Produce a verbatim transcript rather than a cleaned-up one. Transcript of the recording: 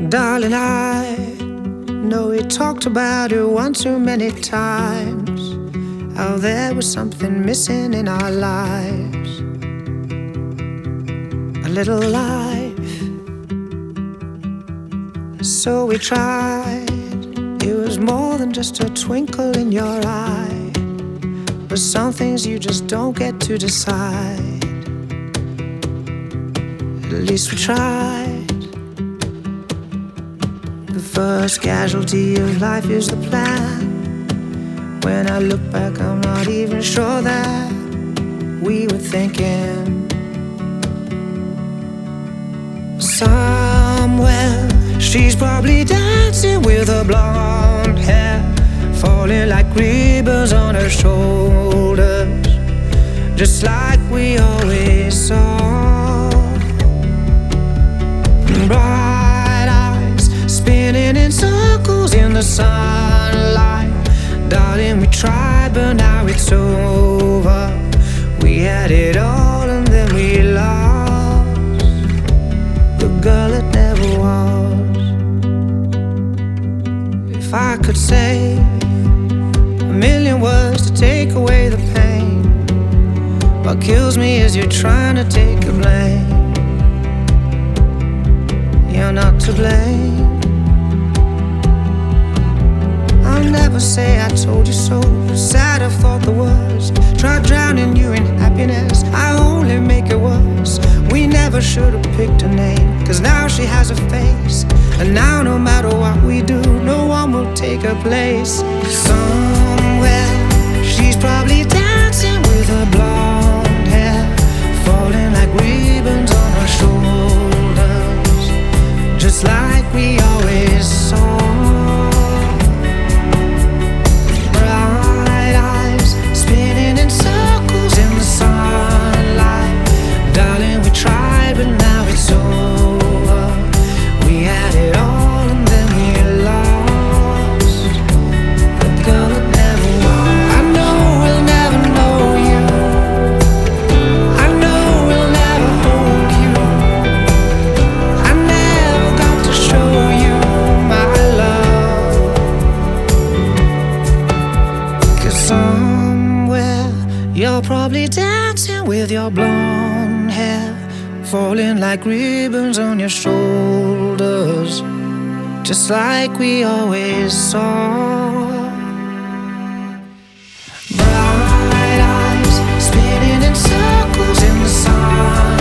Darling, I know we talked about it one too many times, how there was something missing in our lives. A little life. So we tried. It was more than just a twinkle in your eye, but some things you just don't get to decide. At least we tried. The first casualty of life is the plan. When I look back, I'm not even sure that we were thinking. Somewhere she's probably dancing with her blonde hair falling like ribbons on her shoulders, just like we always saw. Bright eyes spinning in circles in the sunlight. Darling, we tried, but now it's over. We had it all and then we lost the girl that never was. If I could say a million words to take away the pain, what kills me is you're trying to take the blame. You're not to blame. I'll never say I told you so. Sad I've thought the worst. Tried drowning you in happiness, I only make it worse. We never should have picked a name, cause now she has a face, and now no matter what we do, no one will take her place. Somewhere she's probably dancing with her blonde hair falling like ribbons on her shoulders, just like we always saw. Bright eyes spinning in circles in the sunlight. Darling, we tried, but now it's over. We had it all and then we lost the girl that never was. I know we'll never know you. I know we'll never hold you. I never got to show you my love. Cause somewhere you're probably dancing with your blonde hair falling like ribbons on your shoulders, just like we always saw. Bright eyes spinning in circles in the sun.